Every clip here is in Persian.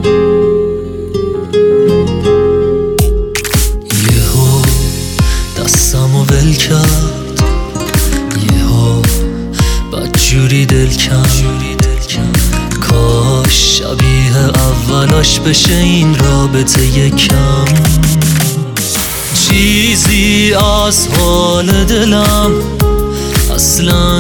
یهو دستمو ول کرد، یهو بدجوری دل کرد. کاش شبیه اولاش بشه این رابطه یکم. چیزی از حال دلم اصلا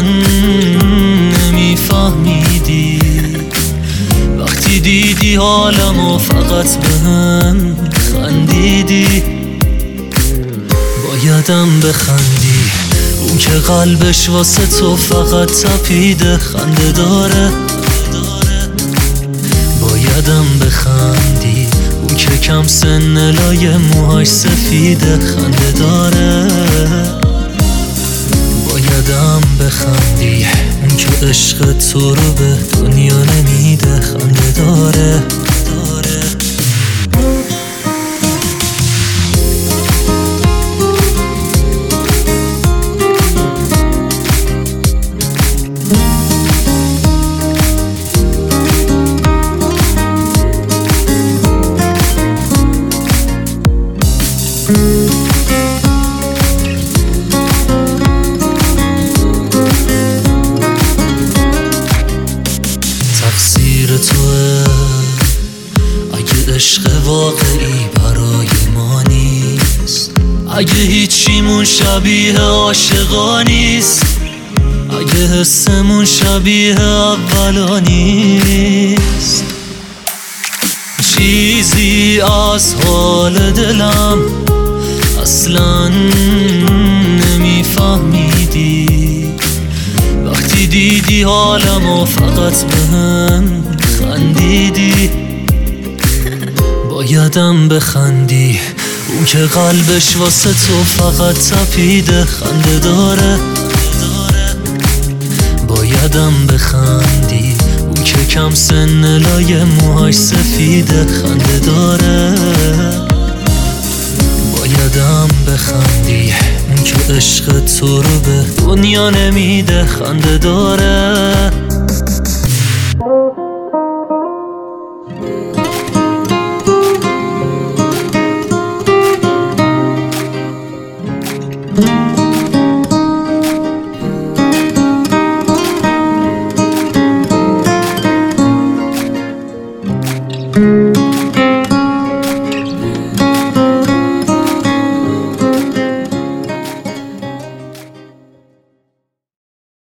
نمیفهمیدی، وقتی دیدی حالمو فقط بهم خندیدی. بایدم بخندی، اون که قلبش واسه تو فقط تپیده خنده داره. بایدم بخندی، اون که کم سن لای موهاش سفیده خنده داره. بایدم بخندی، اون که عشق تو رو به دنیا نمیده خنده داره. تقصیر توه اگه عشق واقعی برای ما نیست، اگه هیچیمون شبیه عاشقا نیست، اگه حسمون شبیه اولا نیست. چیزی از حال دلم اصلا نمیفهمیدی، وقتی دیدی حالمو فقط بهم خندیدی. بایدم بخندی، اون که قلبش واسه تو فقط تپیده خنده داره. بایدم بخندی، اون که کم سن لای موهاش سفیده خنده داره. بایدم بخندی، اون که عشق تو رو به دنیا نمیده خنده داره.